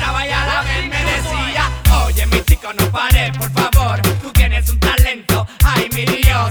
bailaba y a la vez me decía: oye mi chico, no pares, por